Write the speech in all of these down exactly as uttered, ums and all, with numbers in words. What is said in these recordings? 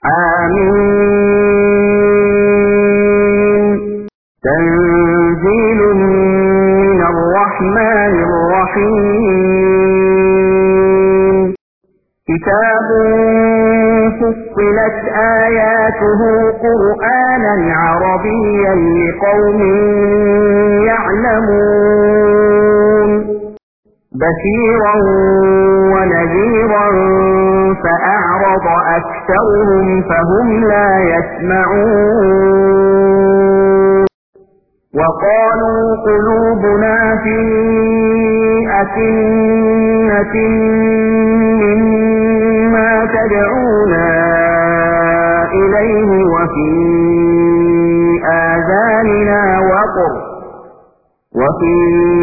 آمين. تنزيل من الرحمن الرحيم. كتاب فصلت آياته قرآنا عربيا لقوم يعلمون بشيرا ونذيرا فأعرض أكثرهم فهم لا يسمعون وقالوا قلوبنا في أكنة مما تدعونا إليه وفي آذاننا وقر وفي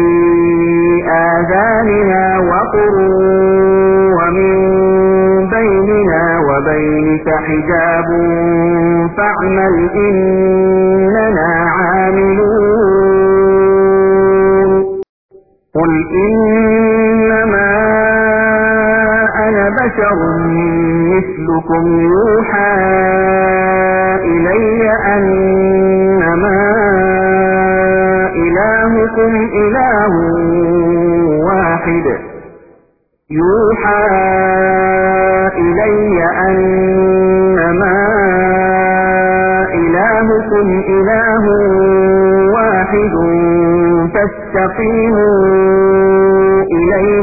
آذاننا وقر ومن بيننا وبينك حجاب فاعمل إننا عاملون قل إنما أنا بشر مثلكم يوحى إلي أنما إلهكم إله واحد يوحى إلي أنما إلهكم إله واحد فاستقيموا إليه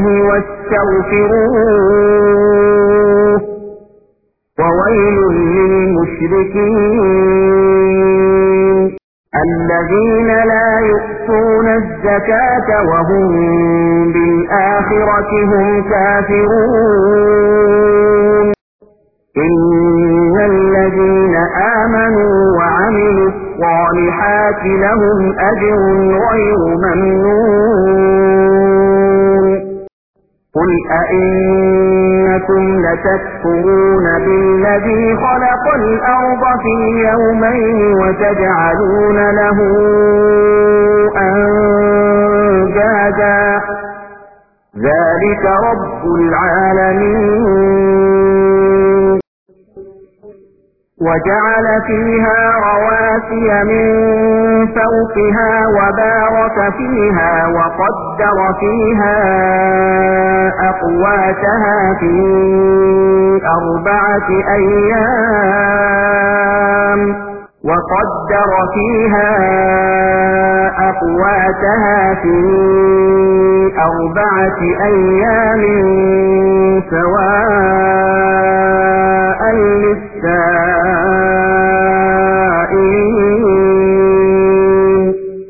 واستغفروه وويل للمشركين الذين لا يؤتون الزكاة وهم بالآخرة هم كافرون إن الذين آمنوا وعملوا الصالحات لهم أجر غير ممنون قل أئنكم لتكفرون بالذي خلق الأرض في يومين وتجعلون له أندادا ذلك رب العالمين وجعل فيها رواسي من فوقها وبارك فيها وقدر فيها أقواتها في أربعة أيام وقدر فيها أقواتها في أربعة أيام سواء للسائلين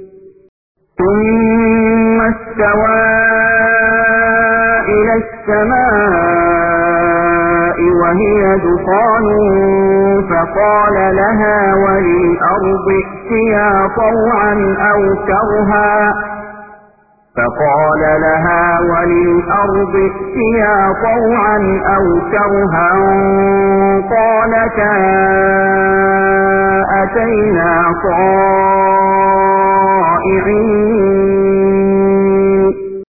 ثم استوى إلى السماء وهي دخان فقال لها وللأرض ائتيا طوعا أو كرها فقال لها وللأرض ائتيا طوعا أو كرها قالتا أتينا طائعين